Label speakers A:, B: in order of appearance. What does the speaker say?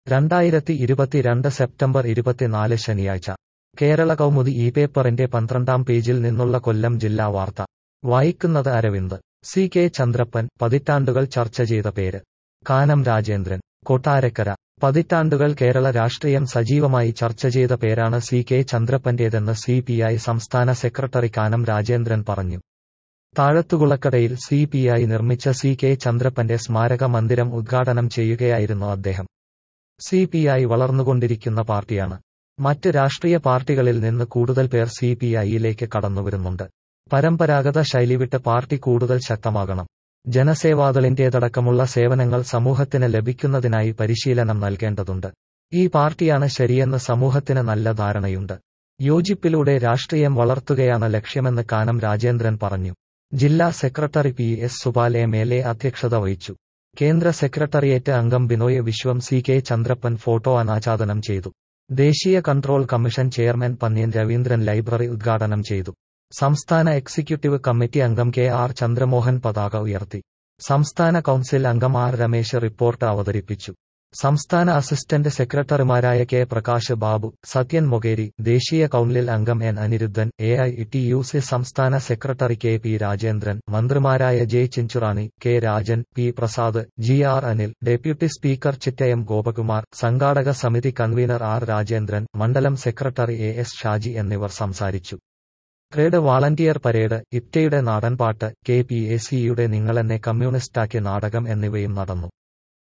A: 2022 September 24 ശനിയാഴ്ച കേരള കൗമുദി ഈ പേപ്പറിന്റെ 12-ാം പേജിൽ നിന്നുള്ള കൊല്ലം ജില്ലാ വാർത്ത വായിക്കുന്നത് അരവിന്ദ്. സി കെ ചന്ദ്രപ്പൻ പതിറ്റാണ്ടുകൾ ചർച്ച ചെയ്ത പേര്. കാനം രാജേന്ദ്രൻ, കൊട്ടാരക്കര. പതിറ്റാണ്ടുകൾ കേരള രാഷ്ട്രീയം സജീവമായി ചർച്ച ചെയ്ത പേരാണ് സി കെ ചന്ദ്രപ്പന്റേതെന്ന് CPI സംസ്ഥാന സെക്രട്ടറി കാനം രാജേന്ദ്രൻ പറഞ്ഞു. താഴത്തുകുളക്കടയിൽ CPI നിർമ്മിച്ച സി കെ ചന്ദ്രപ്പന്റെ സ്മാരക മന്ദിരം ഉദ്ഘാടനം ചെയ്യുകയായിരുന്നു അദ്ദേഹം. CPI വളർന്നുകൊണ്ടിരിക്കുന്ന പാർട്ടിയാണ്. മറ്റ് രാഷ്ട്രീയ പാർട്ടികളിൽ നിന്ന് കൂടുതൽ പേർ CPIയിലേക്ക് കടന്നുവരുന്നുണ്ട്. പരമ്പരാഗത ശൈലി വിട്ട് പാർട്ടി കൂടുതൽ ശക്തമാകണം. ജനസേവാദളിന്റേതടക്കമുള്ള സേവനങ്ങൾ സമൂഹത്തിന് ലഭിക്കുന്നതിനായി പരിശീലനം നൽകേണ്ടതുണ്ട്. ഈ പാർട്ടിയാണ് ശരിയെന്ന് സമൂഹത്തിന് നല്ല ധാരണയുണ്ട്. യോജിപ്പിലൂടെ രാഷ്ട്രീയം വളർത്തുകയാണ് ലക്ഷ്യമെന്ന് കാനം രാജേന്ദ്രൻ പറഞ്ഞു. ജില്ലാ സെക്രട്ടറി PS സുപാൽ MLA അധ്യക്ഷത വഹിച്ചു. കേന്ദ്ര സെക്രട്ടറിയേറ്റ് അംഗം Binoy Viswam C K Chandrappan photo അനാച്ഛാദനം ചെയ്തു. ദേശീയ control commission chairman Pannian Raveendran library ഉദ്ഘാടനം ചെയ്തു. സംസ്ഥാന എക്സിക്യൂട്ടീവ് കമ്മിറ്റി അംഗം KR ചന്ദ്രമോഹൻ പതാക ഉയർത്തി. സംസ്ഥാന കൗൺസിൽ അംഗം R രമേശ് റിപ്പോർട്ട് അവതരിപ്പിച്ചു. സംസ്ഥാന അസിസ്റ്റന്റ് സെക്രട്ടറിമാരായ K പ്രകാശ് ബാബു, സത്യൻ മൊകേരി, ദേശീയ കൗൺസിൽ അംഗം N അനിരുദ്ധൻ, AITUC സംസ്ഥാന സെക്രട്ടറി KP രാജേന്ദ്രൻ, മന്ത്രിമാരായ J Chinchurani, K Rajan, P Prasad, GR Anil, deputy speaker Chittayam Gopakumar, സംഘാടക സമിതി കൺവീനർ R രാജേന്ദ്രൻ, മണ്ഡലം സെക്രട്ടറി AS ഷാജി എന്നിവർ സംസാരിച്ചു. ട്രേഡ് വാളണ്ടിയർ പരേഡ്, ഇപ്റ്റയുടെ നാടൻപാട്ട്, KPACയുടെ നിങ്ങളെന്നെ കമ്മ്യൂണിസ്റ്റാക്കി നാടകം എന്നിവയും നടന്നു.